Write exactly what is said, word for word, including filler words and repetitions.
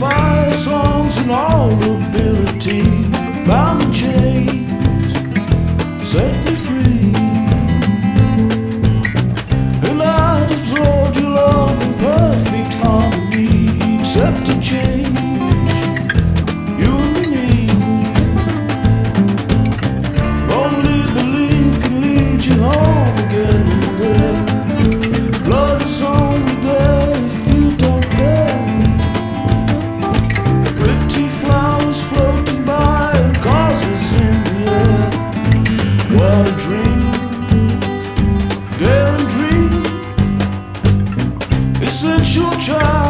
fire songs and all ability. Bound and chains, set me free. And I absorbed your love in perfect harmony. Accept a change, you and me. Only belief can lead you home again and there. Blood is only there if you don't care. Pretty flowers floating by and causes in the air. What a dream, daring dream. Essential child.